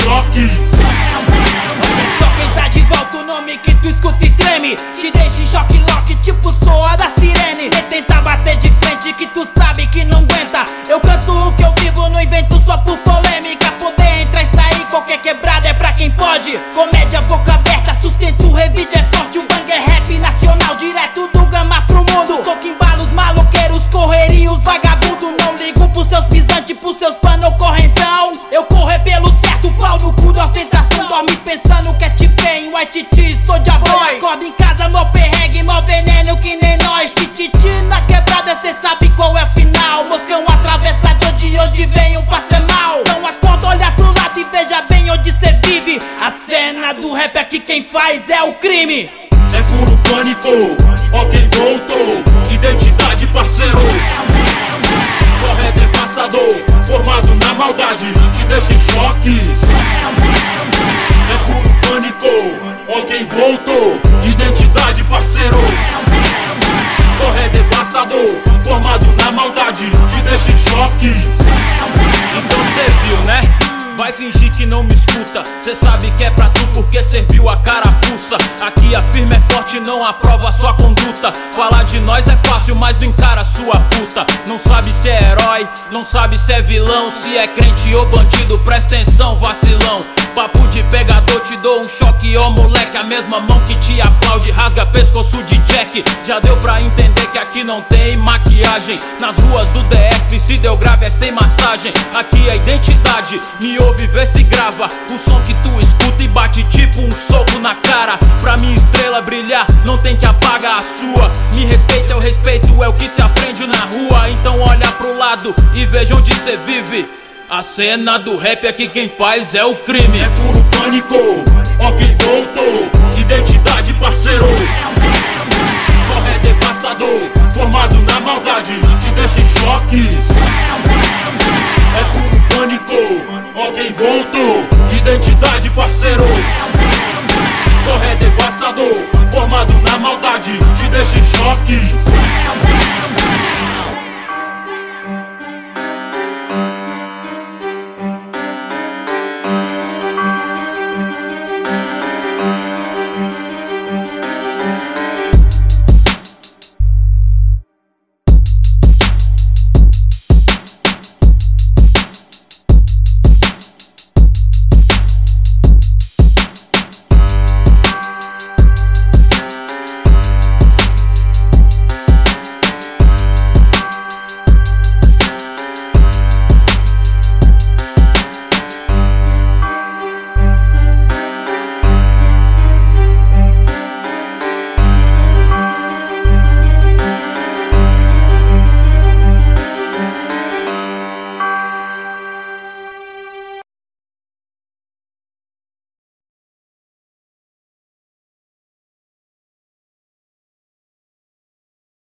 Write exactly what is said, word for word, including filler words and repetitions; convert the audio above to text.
choque. Só quem tá de volta, o nome que tu escuta e treme, te deixa em choque, lock, tipo soa da sirene. Nem tenta bater de frente que tu sabe que não aguenta. Eu canto o que eu vivo, não invento só por polêmica. Poder entrar e sair, qualquer quebrada é pra quem pode. Comédia boca aberta, sustento, revide é forte. O bang é rap nacional, direto do Gama pro mundo. Sou que embala os maloqueiros, correria os vagabundos. Não ligo pros seus pisantes, pros seus pano correntão. Eu correr pelo certo, pau no cu da ostentação. Dorme pensando que é T-Pain, White T, sou de boy. Acordo em casa, mó perregue, mó veneno que nem nós. Tititi na quebrada, cê sabe qual é o final. Moscão atravessador de onde venho pra ser mal. Não acorda, olha pro lado e veja bem onde cê vive. A cena do rap aqui quem faz é o crime. É puro pânico, ó quem voltou. Identidade, parceiro. Corre devastador, formado na maldade, te deixa em choque. É puro pânico, ó quem voltou. Identidade, parceiro. Corre devastador, formado na maldade, te deixa em choque. Então cê viu, né? Vai fingir que não me escuta. Cê sabe que é pra tu porque serviu a carapuça. Aqui a firma é forte, não aprova sua conduta. Falar de nós é fácil, mas não encara sua puta. Não sabe se é herói, não sabe se é vilão. Se é crente ou bandido, presta atenção, vacilão. Papo de pegador, te dou um choque, ó moleque. A mesma mão que te aplaude, rasga pescoço de Jack. Já deu pra entender que aqui não tem maquiagem. Nas ruas do D F, se deu grave é sem massagem. Aqui é identidade, me ouve, vê se grava. O som que tu escuta e bate tipo um soco na cara. Pra minha estrela brilhar, não tem que apagar a sua. Me respeita, eu respeito, é o que se aprende na rua. Então olha pro lado e veja onde cê vive. A cena do rap aqui quem faz é o crime. É puro pânico, ó quem voltou. Identidade, parceiro. Corre devastador, formado na maldade, te deixa em choque.